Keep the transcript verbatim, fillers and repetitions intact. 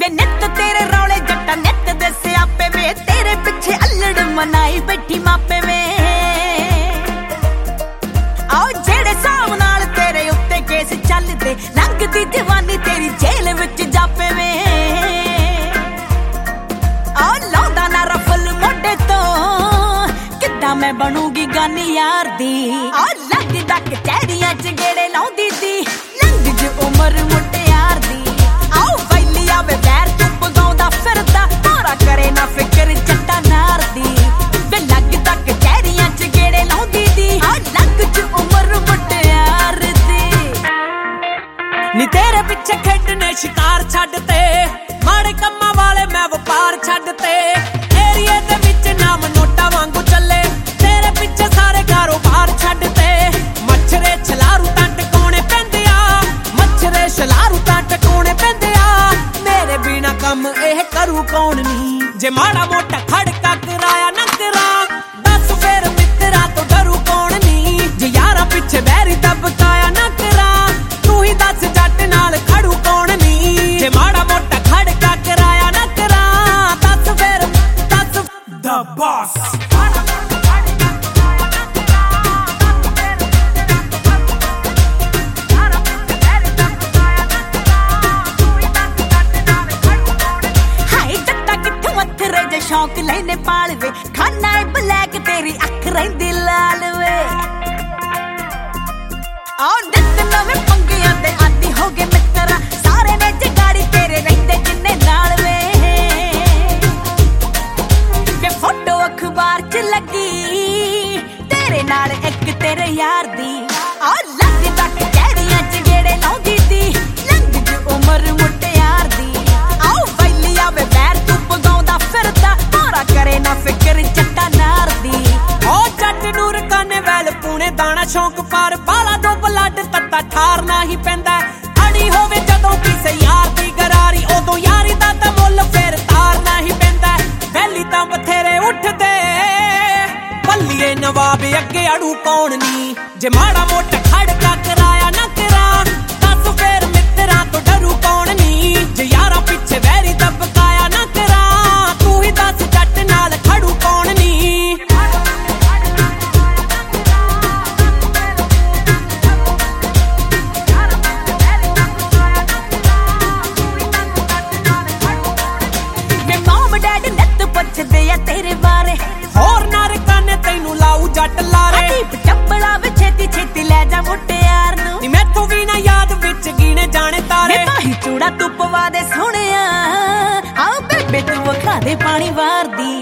वे नित तेरे रौले जट्टा नित दे स्यापे वे तेरे पिछे अल्लड़ मनाई बैठी मापे वे आओ जेड़े साव नाल तेरे उत्ते केस चलदे लंघदी जवानी तेरी जेल विच जापे वे आओ लौंदा ना रफल मोढे तो किद्दां मैं बनूगी गानी यार दी आओ लगदा कचहरियां च गेड़े लाउंदी दी लंघ ज उमर मुटियार दी आओ वैली आवे वैर तू पगाउंदा फिरदा तारा करे ना फिकर जट्टा नार दी वे लगदा कचहरियां च गेड़े लाउंदी दी आ लंघ ज उमर मुटियार दी नी तेरे पिछे खेडने शिकार छड्डते माड़े कम्मां वाले मैं वपार छड्डते एरिए दे विच नाम नोटा वांगू चले तेरे पिछे सारे कारोबार छड्डते मच्छरे छलारू तां टकाउणे पैंदे आ मच्छरे छलारू तां टकाउणे पैंदे आ मेरे बिना कम एह करू कौन नी जे माड़ा मोटा खड़का कराया ना करा दस फिर मित्रा तो डरू कौन नी जे यारा पिछे बैरी दबकाया ना करा तू ही दस जट नाल खड़ू कौन नी जे माड़ा मोटा खड़का कराया ना करा दस फिर दस द बॉस शौक लेने पाल वे खाना है ब्लैक तेरी अख रहिंदी लाल वे आओ नित नवे पंगियां दे आदी हो गए मित्रा सारे ने जगाड़ी तेरे रहिंदे जिन्ने नाल वे वे फोटो अखबार च लगी तेरे नाल एक तेरे यार दी आओ लगदा कचहरियां च गेड़े लाउंदी दी लंघ ज उमर मुटियार दी आओ वैली आवे वैर तू पगाउंदा फिरदा करे ना फिकर जट्टा नार दी ओ जट नूर काने वैल पूने दाना शौक पार बाला दो ब्लड तत्ता ठार ना ही पैंदा अड़ी होवे जदों किसे यार दी गरारी उदों यारी दा तां मुੱਲ फिर तार ना ही पैंदा वैली तां बथेरे उठदे भल्लीए नवाब अगे अड़ू कौन नी जे माड़ा मोटा खड़का कराया ना करा दस फिर मित्रा तो डरू कौन नी जे यारा पिछे वैरी दबकाया ना करा तू ही दस जट नाल खड़ू कौन नी वे मॉम डैड नित पुछदे आ तेरे बारे होर नार काने तैनू लाऊ जट लारे अजीब चंबला वे छेती छेती ले जा मुटियार नू नी मैथों भी ना याद विच गिने जाने तारे भाई चूड़ा तू पवा दे सोहणिया आओ बेबे तू वखा दे पानी वार दी